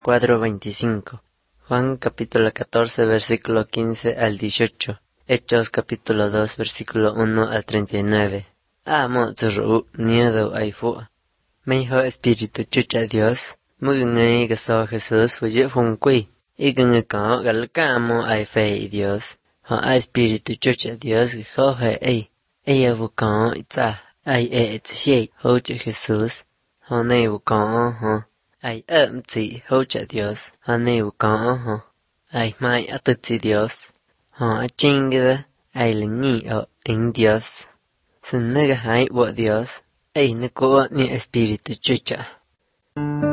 Cuadro 25. Juan capítulo 14 versículo 15 al 18. Hechos capítulo 2 versículo 1 al 39. Amo zuru niedo ay fu. Me dijo espíritu chucha Dios. Mugunay gaso Jesús fue fun quy. Y gungako galcamo ay fe Dios. Ha espíritu chucha Dios gijoje ay. Ella bucao itza. Ay etzie hoche Jesús. Honey bucao ho. Ay tzi hocha Dios. Honey bucao ho. Ay mai atzi Dios. Ha chingada. Ay lengi o en Dios. Sin nega hay wo Dios. Ay nuko ni espíritu chucha.